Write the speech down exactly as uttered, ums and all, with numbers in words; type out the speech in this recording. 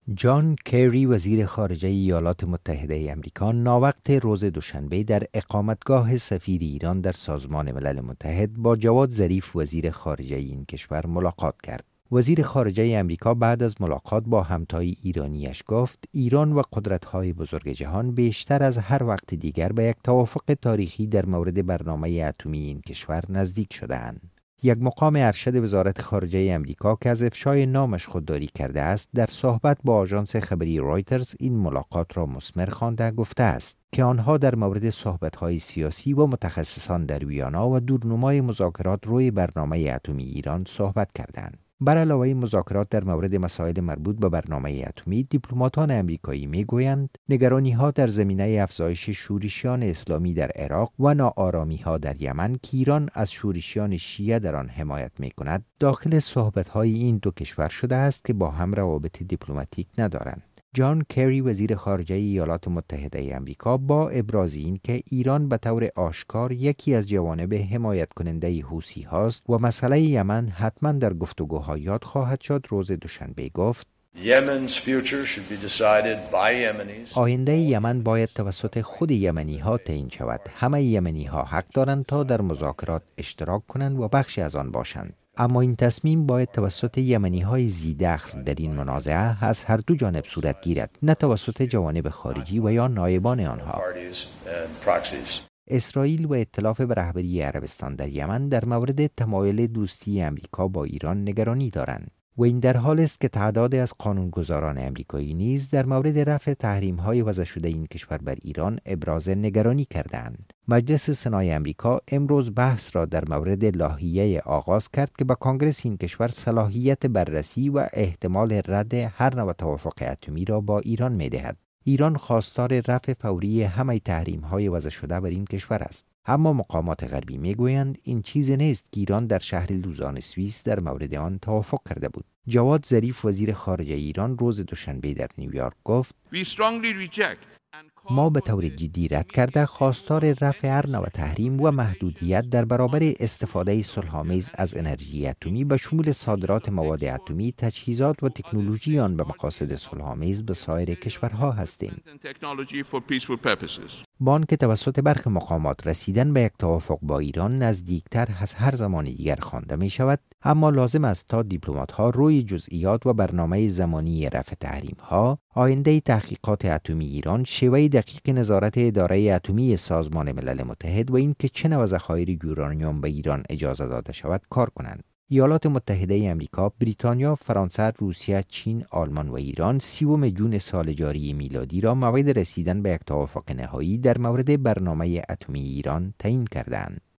جان کری وزیر خارجه ایالات متحده آمریکا ناوقت روز دوشنبه در اقامتگاه سفیر ایران در سازمان ملل متحد با جواد ظریف وزیر خارجه این کشور ملاقات کرد. وزیر خارجه آمریکا بعد از ملاقات با همتای ایرانیش گفت ایران و قدرت‌های بزرگ جهان بیشتر از هر وقت دیگر به یک توافق تاریخی در مورد برنامه اتمی این کشور نزدیک شده‌اند. یک مقام ارشد وزارت خارجه آمریکا که از افشای نامش خودداری کرده است در صحبت با آژانس خبری رایترز این ملاقات را مثمر خوانده گفته است که آنها در مورد صحبت‌های سیاسی و متخصصان در ویانا و دورنمای مذاکرات روی برنامه اتمی ایران صحبت کردند. بر علاوه مذاکرات در مورد مسائل مربوط به برنامه اتمی، دیپلماتان آمریکایی میگویند نگرانی‌ها در زمینه افزایش شورشیان اسلامی در عراق و ناآرامی‌ها در یمن که ایران از شورشیان شیعه در آن حمایت می‌کند، داخل صحبت‌های این دو کشور شده است که با هم روابط دیپلماتیک ندارند. جان کری وزیر خارجه ایالات متحده آمریکا با ابراز این که ایران به طور آشکار یکی از جوانب حمایت کننده حوثی هاست و مسئله یمن حتما در گفتگوها یاد خواهد شد روز دوشنبه گفت آینده یمن باید توسط خود یمنی ها تعیین شود. همه یمنی ها حق دارند تا در مذاکرات اشتراک کنند و بخشی از آن باشند. اما این تصمیم باید توسط یمنی های ذی‌دخل در این منازعه از هر دو جانب صورت گیرد، نه توسط جوانب خارجی و یا نایبان آنها. اسرائیل و ائتلاف به رهبری عربستان در یمن در مورد تمایل دوستی امریکا با ایران نگرانی دارند و این در حال است که تعدادی از قانونگذاران امریکایی نیز در مورد رفع تحریم‌های وضع شده این کشور بر ایران ابراز نگرانی کردند. مجلس سنای امریکا امروز بحث را در مورد لایحه‌ای آغاز کرد که به کانگرس این کشور صلاحیت بررسی و احتمال رد هر نوع توافق اتمی را با ایران می‌دهد. ایران خواستار رفع فوری همه تحریم‌های وضع شده بر این کشور است. اما مقامات غربی میگویند این چیزی نیست که ایران در شهر لوزان سوئیس در مورد آن توافق کرده بود. جواد ظریف وزیر خارجه ایران روز دوشنبه در نیویورک گفت ما به طور جدی رد کرده خواستار رفع هر نوع تحریم و محدودیت در برابر استفاده صلح‌آمیز از انرژی اتمی به شمول صادرات مواد اتمی، تجهیزات و تکنولوژی آن به مقاصد صلح‌آمیز به سایر کشورها هستیم. با آنکه توسط برخی مقامات رسیدن به یک توافق با ایران نزدیکتر از هر زمان دیگر خوانده می شود، اما لازم است تا دیپلمات‌ها روی جزئیات و برنامه زمانی رفع تحریم‌ها، آینده تحقیقات اتمی ایران، شیوه دقیق نظارت اداره اتمی سازمان ملل متحد و اینکه چه نوع ذخایر یورانیوم به ایران اجازه داده شود کار کنند. ایالات متحده آمریکا، بریتانیا، فرانسه، روسیه، چین، آلمان و ایران سیوم جون سال جاری میلادی را موعد رسیدن به یک توافق نهایی در مورد برنامه اتمی ایران تعیین کردند.